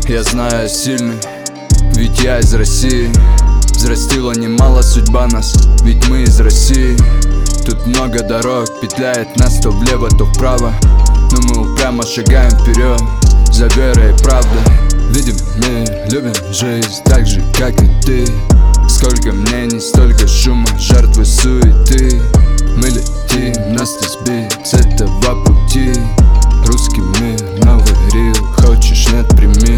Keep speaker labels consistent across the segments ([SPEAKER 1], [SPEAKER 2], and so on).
[SPEAKER 1] Я знаю, я сильный, ведь я из России. Взрастила немало судьба нас, ведь мы из России. Тут много дорог, петляет нас то влево, то вправо, но мы упрямо шагаем вперед, за верой и правдой. Видим мир, любим жизнь, так же, как и ты. Сколько мнений, столько шума, жертвы суеты. Мы летим, нас не сбить с этого пути. Русский мир, новый рил, хочешь, нет, прими.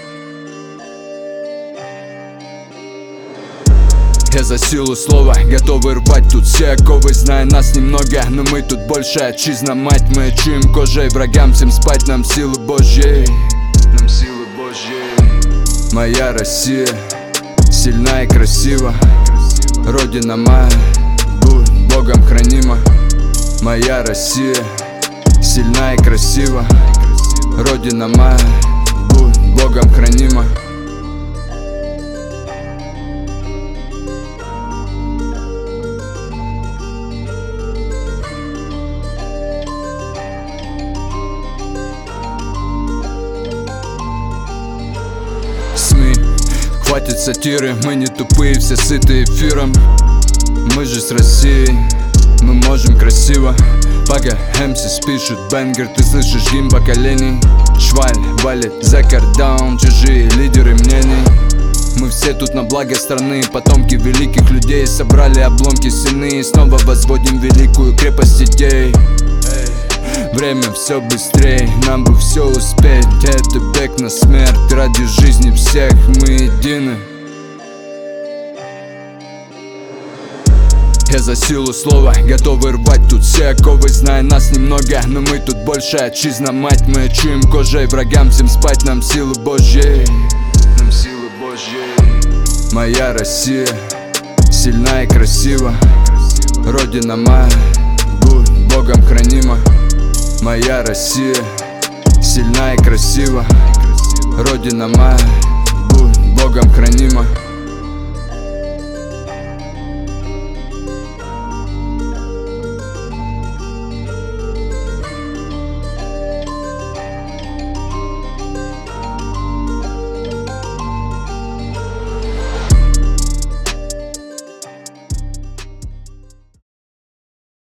[SPEAKER 1] Я за силу слова, готовы рвать тут все оковы. Зная нас немного, но мы тут больше отчизна, мать. Мы чуем кожей врагам, всем спать, нам силы Божьей. Нам силы Божьей. Моя Россия сильна и красива, Родина моя, будь Богом хранима. Моя Россия сильна и красива, Родина моя, будь Богом хранима. СМИ, хватит сатиры, мы не тупые, все сыты эфиром. Мы же с Россией, мы можем красиво. Пока МС пишут бенгер, ты слышишь гимн поколений. Шваль валит за кардаун, чужие лидеры мнений. Мы все тут на благо страны, потомки великих людей. Собрали обломки стены и снова возводим великую крепость идей. Время все быстрее, нам бы все успеть. Это бег на смерть, ради жизни всех мы едины. Я за силу слова, готовы рвать тут все оковы. Зная нас немного, но мы тут больше отчизна, мать. Мы чуем кожей врагам, всем спать, нам силы Божьей. Нам силы Божьей. Моя Россия сильна и красива, Родина моя, будь Богом хранима. Моя Россия сильна и красива, Родина моя, будь Богом хранима.